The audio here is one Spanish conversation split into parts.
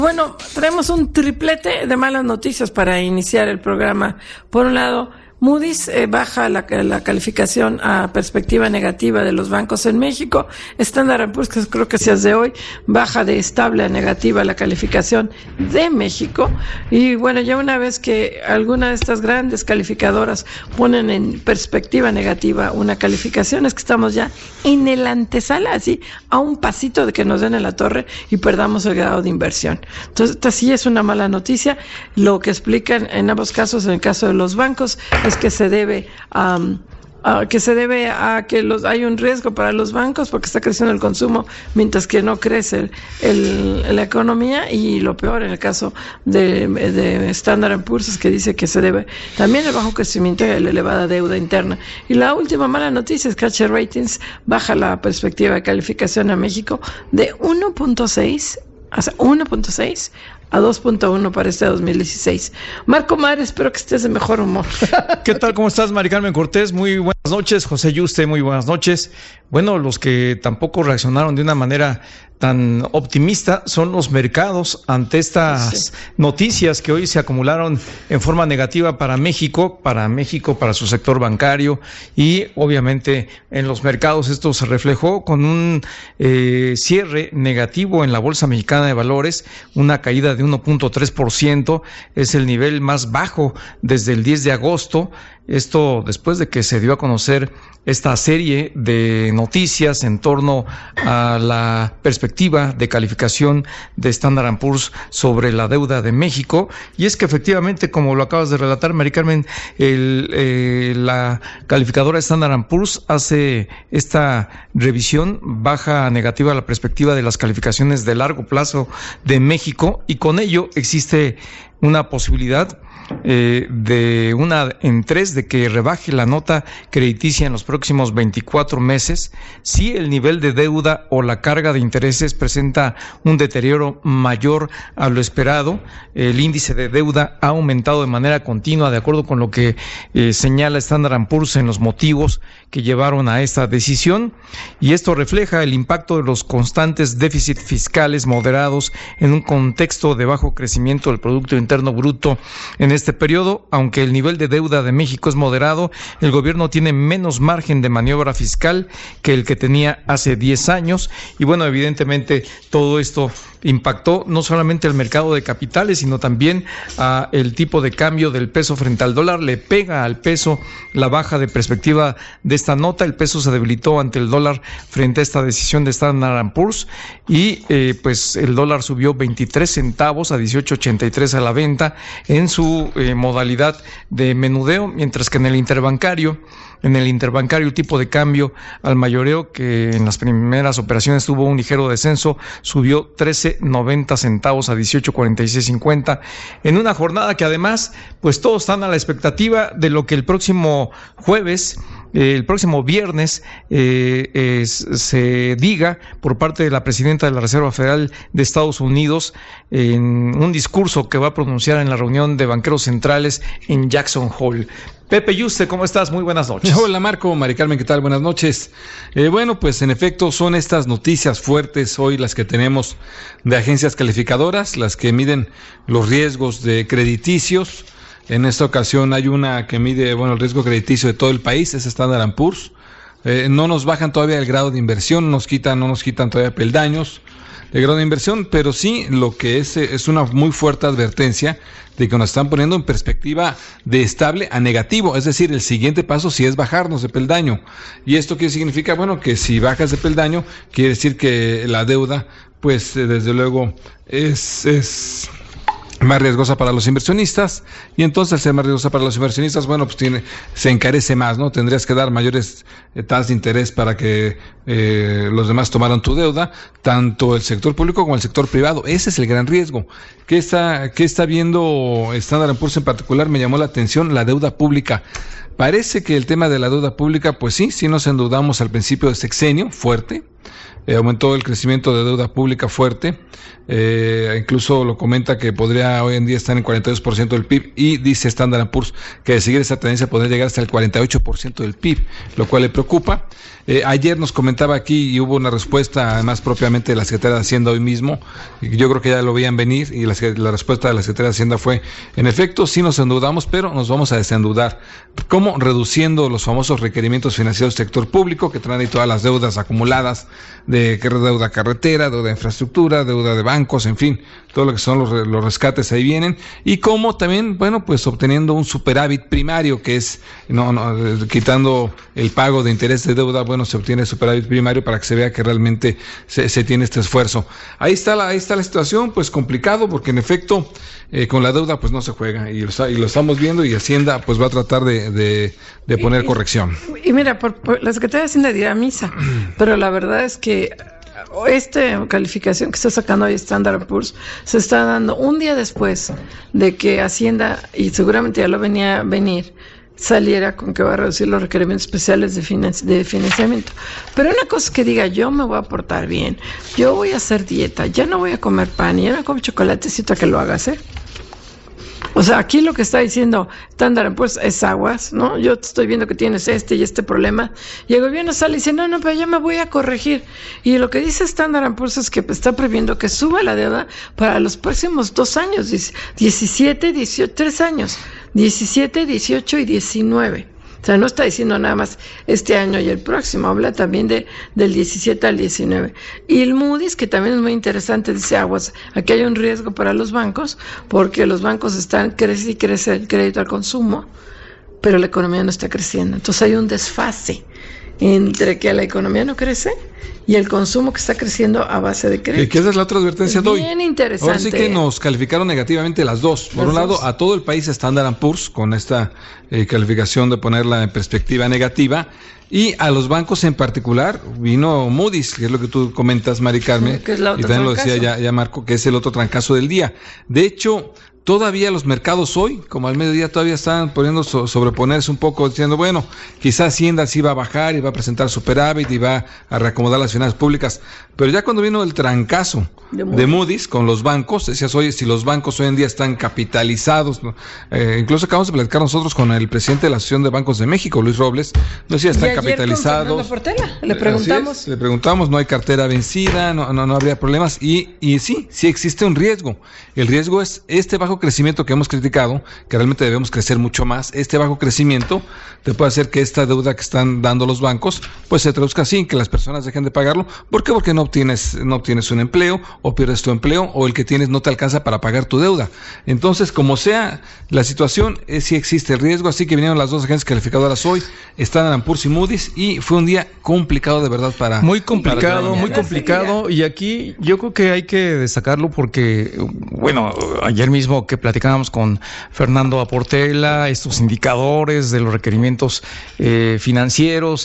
Bueno, traemos un triplete de malas noticias para iniciar el programa. Por un lado, Moody's baja la calificación a perspectiva negativa de los bancos en México. Standard & Poor's, que creo que sea de hoy, baja de estable a negativa la calificación de México. Y bueno, ya una vez que alguna de estas grandes calificadoras ponen en perspectiva negativa una calificación, es que estamos ya en el antesala, así, a un pasito de que nos den en la torre y perdamos el grado de inversión. Entonces, esta sí es una mala noticia. Lo que explican en ambos casos, en el caso de los bancos, es que se debe a que hay un riesgo para los bancos porque está creciendo el consumo mientras que no crece la economía, y lo peor en el caso de Standard & Poor's es que dice que se debe también al bajo crecimiento y a la elevada deuda interna. Y la última mala noticia es que H Ratings baja la perspectiva de calificación a México de 1.6 a 2.1 para este 2016. Marco Mar, espero que estés de mejor humor. ¿Qué tal? ¿Cómo estás, Mari Carmen Cortés? Muy buenas noches. José Yuste, muy buenas noches. Bueno, los que tampoco reaccionaron de una manera tan optimista son los mercados ante estas noticias que hoy se acumularon en forma negativa para México, para su sector bancario, y obviamente en los mercados esto se reflejó con un cierre negativo en la Bolsa Mexicana de Valores, una caída de 1.3%, es el nivel más bajo desde el 10 de agosto. Esto después de que se dio a conocer esta serie de noticias en torno a la perspectiva de calificación de Standard & Poor's sobre la deuda de México. Y es que efectivamente, como lo acabas de relatar, Mari Carmen, la calificadora Standard & Poor's hace esta revisión, baja negativa la perspectiva de las calificaciones de largo plazo de México, y con ello existe una posibilidad de una en tres de que rebaje la nota crediticia en los próximos 24 meses si el nivel de deuda o la carga de intereses presenta un deterioro mayor a lo esperado. El índice de deuda ha aumentado de manera continua, de acuerdo con lo que señala Standard & Poor's en los motivos que llevaron a esta decisión, y esto refleja el impacto de los constantes déficits fiscales moderados en un contexto de bajo crecimiento del Producto Interno Bruto en este periodo. Aunque el nivel de deuda de México es moderado, el gobierno tiene menos margen de maniobra fiscal que el que tenía hace 10 años, y bueno, evidentemente todo esto impactó no solamente al mercado de capitales, sino también a el tipo de cambio del peso frente al dólar. Le pega al peso la baja de perspectiva de esta nota. El peso se debilitó ante el dólar frente a esta decisión de Standard & Poor's, y pues el dólar subió 23 centavos a 18.83 a la venta en su modalidad de menudeo, mientras que en el interbancario el tipo de cambio al mayoreo, que en las primeras operaciones tuvo un ligero descenso, subió 13.90 centavos a 18.4650, en una jornada que además pues todos están a la expectativa de lo que el próximo viernes se diga por parte de la presidenta de la Reserva Federal de Estados Unidos en un discurso que va a pronunciar en la reunión de banqueros centrales en Jackson Hole. Pepe Yuste, ¿cómo estás? Muy buenas noches. Hola Marco, Mari Carmen, ¿qué tal? Buenas noches. Bueno, pues en efecto son estas noticias fuertes hoy las que tenemos de agencias calificadoras, las que miden los riesgos de crediticios. En esta ocasión hay una que mide, el riesgo crediticio de todo el país, es Standard & Poor's. No nos bajan todavía el grado de inversión, no nos quitan todavía peldaños de grado de inversión, pero sí lo que es una muy fuerte advertencia de que nos están poniendo en perspectiva de estable a negativo, es decir, el siguiente paso sí es bajarnos de peldaño. ¿Y esto qué significa? Bueno, que si bajas de peldaño, quiere decir que la deuda, pues desde luego es más riesgosa para los inversionistas, y entonces al ser más riesgosa para los inversionistas, pues se encarece más, ¿no? Tendrías que dar mayores tasas de interés para que los demás tomaran tu deuda, tanto el sector público como el sector privado. Ese es el gran riesgo. ¿Qué está viendo Standard & Poor's en particular? Me llamó la atención la deuda pública. Parece que el tema de la deuda pública, pues sí nos endeudamos al principio de sexenio, fuerte, aumentó el crecimiento de deuda pública fuerte, incluso lo comenta que podría hoy en día estar en 42% del PIB, y dice Standard & Poor's que de seguir esa tendencia podría llegar hasta el 48% del PIB, lo cual le preocupa. Ayer nos comentaba aquí y hubo una respuesta, además propiamente de la Secretaría de Hacienda hoy mismo, yo creo que ya lo veían venir, y la respuesta de la Secretaría de Hacienda fue, en efecto, sí nos endeudamos, pero nos vamos a desendeudar. ¿Cómo? Reduciendo los famosos requerimientos financieros del sector público, que traen ahí todas las deudas acumuladas, de deuda carretera, deuda de infraestructura, deuda de bancos, en fin, todo lo que son los rescates ahí vienen, y cómo también, bueno, pues obteniendo un superávit primario, que es, quitando el pago de interés de deuda, bueno, se obtiene superávit primario para que se vea que realmente se tiene este esfuerzo. Ahí está la situación, pues complicado, porque en efecto, con la deuda pues no se juega, y lo estamos viendo, y Hacienda pues va a tratar de poner corrección. Y mira, por la Secretaría de Hacienda dirá misa, pero la verdad es que esta calificación que está sacando hoy Standard & Poor's se está dando un día después de que Hacienda, y seguramente ya lo venía a venir, saliera con que va a reducir los requerimientos especiales de financiamiento. Pero una cosa es que diga, yo me voy a portar bien, yo voy a hacer dieta, ya no voy a comer pan, y ya no como chocolatecito, a que lo hagas, O sea, aquí lo que está diciendo Standard & Poor's es aguas, ¿no? Yo te estoy viendo que tienes este y este problema, y el gobierno sale y dice, no, pero ya me voy a corregir. Y lo que dice Standard & Poor's es que está previendo que suba la deuda para los próximos 2 años, 17, 18, 3 años, 17, 18 y 19. O sea, no está diciendo nada más este año y el próximo, habla también del 17 al 19. Y el Moody's, que también es muy interesante, dice, aguas, aquí hay un riesgo para los bancos, porque los bancos crece y crece el crédito al consumo, pero la economía no está creciendo. Entonces hay un desfase entre que la economía no crece y el consumo que está creciendo a base de crédito. Que esa es la otra advertencia de hoy. Bien interesante. Ahora sí que nos calificaron negativamente las dos. Por un lado, a todo el país Standard & Poor's, con esta calificación de ponerla en perspectiva negativa, y a los bancos en particular vino Moody's, que es lo que tú comentas, Mari Carmen, que es la otra y también trancazo. lo decía ya Marco, que es el otro trancazo del día. De hecho, todavía los mercados hoy, como al mediodía, todavía están poniendo sobreponerse un poco, diciendo, bueno, quizás Hacienda sí va a bajar y va a presentar superávit y va a reacomodar las finanzas públicas, pero ya cuando vino el trancazo de Moody's con los bancos, decías, oye, si los bancos hoy en día están capitalizados, ¿no? Incluso acabamos de platicar nosotros con el presidente de la Asociación de Bancos de México, Luis Robles, no sé si están capitalizados. Le preguntamos. Le preguntamos, no hay cartera vencida, no habría problemas, y sí existe un riesgo. El riesgo es este bajo crecimiento que hemos criticado, que realmente debemos crecer mucho más. Este bajo crecimiento te puede hacer que esta deuda que están dando los bancos pues se traduzca así, que las personas dejen de pagarlo. ¿Por qué? Porque no obtienes un empleo, o pierdes tu empleo, o el que tienes no te alcanza para pagar tu deuda. Entonces, como sea la situación, sí existe el riesgo. Así que vinieron las dos agencias calificadoras hoy, Standard & Poor's y Moody's, y fue un día complicado de verdad para... Muy complicado, y aquí yo creo que hay que destacarlo porque, bueno, ayer mismo que platicábamos con Fernando Aportela, estos indicadores de los requerimientos financieros,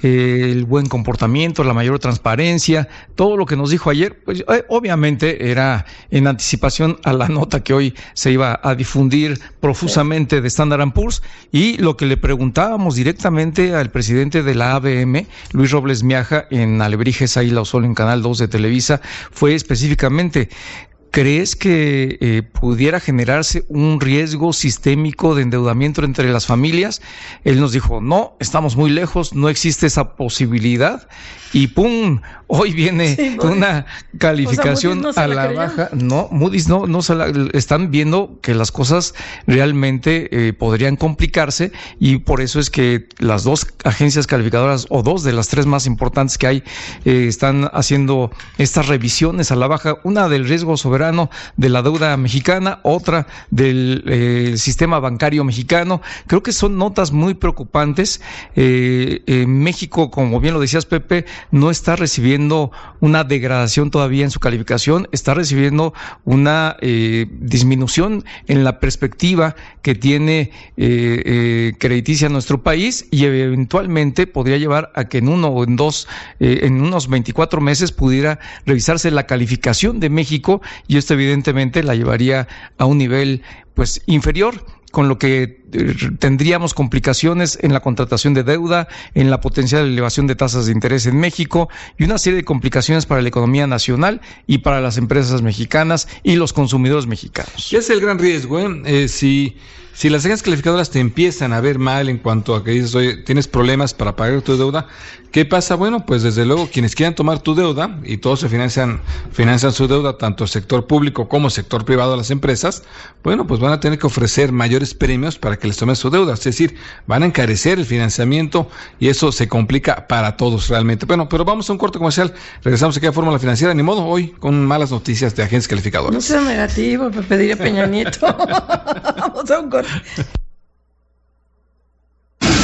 el buen comportamiento, la mayor transparencia, todo lo que nos dijo ayer, pues obviamente era en anticipación a la nota que hoy se iba a difundir profusamente de Standard & Poor's, y lo que le preguntábamos directamente al presidente de la ABM, Luis Robles Miaja, en Alebrijes, ahí la Sol en Canal 2 de Televisa, fue específicamente: ¿crees que pudiera generarse un riesgo sistémico de endeudamiento entre las familias? Él nos dijo, no, estamos muy lejos, no existe esa posibilidad. Y ¡pum! Hoy viene una calificación a la baja. No, Moody's no se la, están viendo que las cosas realmente podrían complicarse, y por eso es que las dos agencias calificadoras, o dos de las tres más importantes que hay, están haciendo estas revisiones a la baja, una del riesgo soberano de la deuda mexicana, otra del sistema bancario mexicano. Creo que son notas muy preocupantes. México, como bien lo decías, Pepe, no está recibiendo una degradación todavía en su calificación, está recibiendo una disminución en la perspectiva que tiene crediticia nuestro país, y eventualmente podría llevar a que en unos 24 meses pudiera revisarse la calificación de México, y esto evidentemente la llevaría a un nivel pues inferior, con lo que tendríamos complicaciones en la contratación de deuda, en la potencial elevación de tasas de interés en México y una serie de complicaciones para la economía nacional y para las empresas mexicanas y los consumidores mexicanos. ¿Qué es el gran riesgo? Si las agencias calificadoras te empiezan a ver mal en cuanto a que dices, oye, tienes problemas para pagar tu deuda, ¿qué pasa? Bueno, pues desde luego quienes quieran tomar tu deuda, y todos se financian su deuda, tanto el sector público como el sector privado de las empresas, bueno, pues van a tener que ofrecer mayores premios para que les tomen su deuda, es decir, van a encarecer el financiamiento y eso se complica para todos realmente. Bueno, pero vamos a un corte comercial, regresamos aquí a Fórmula Financiera, ni modo, hoy con malas noticias de agencias calificadoras. No sea negativo, me pediría Peña Nieto. Vamos a un corte.